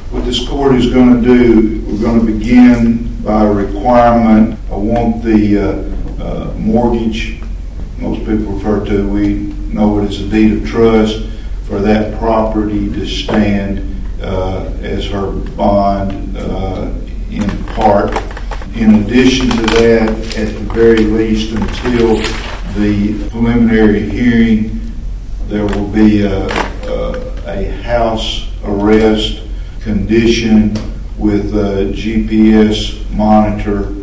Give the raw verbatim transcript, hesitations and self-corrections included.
What this court is going to do, we're going to begin by requirement. I want the uh, uh, mortgage, most people refer to, we know it as a deed of trust, for that property to stand uh, as her bond uh, in part. In addition to that, at the very least, until the preliminary hearing, there will be a, a, a house arrest condition with a G P S monitor